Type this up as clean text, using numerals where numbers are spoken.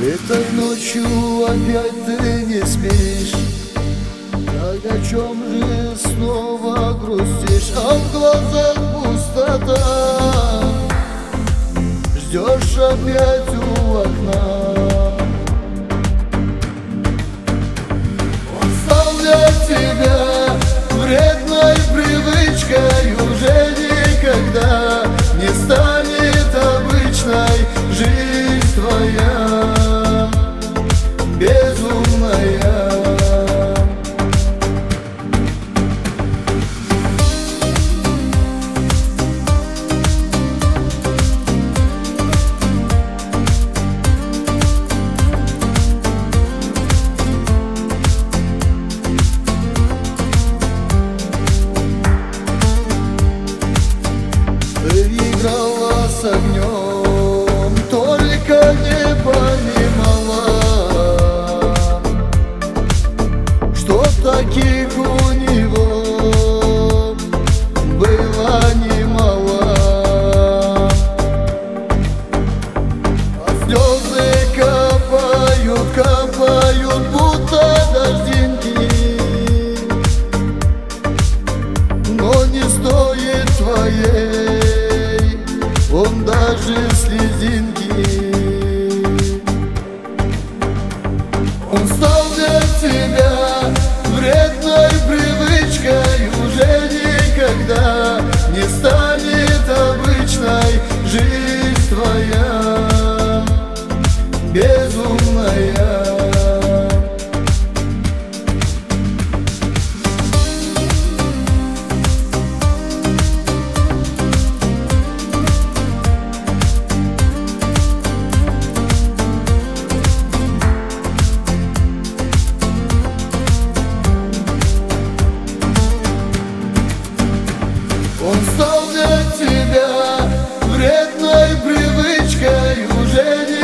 Этой ночью опять ты не спишь. Так о чем же снова грустишь? А в глазах пустота. Ждешь опять у окна. Он стал для тебя вредной привычкой. Уже никогда не станет обычной жизнь твоя, безумная. Ты играла с огнем, только не понимала, что таких у него было немало. А слезы капают, капают, будто дождинки, но не стоит твоей он даже слезинки. Он стал для тебя вредной привычкой. Уже никогда не станет обычной жизнь твоя, безумная. Он стал для тебя вредной привычкой. Уже не